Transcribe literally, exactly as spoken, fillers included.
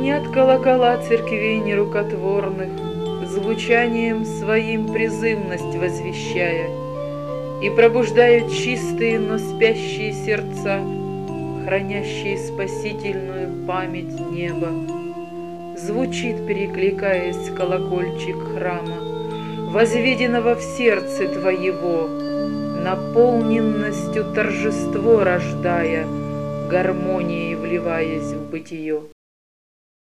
Звенят колокола церквей нерукотворных, звучанием своим призывность возвещая, и пробуждают чистые, но спящие сердца, хранящие спасительную память неба. Звучит, перекликаясь, колокольчик храма, возведенного в сердце твоего, наполненностью торжество рождая, гармонией вливаясь в бытие.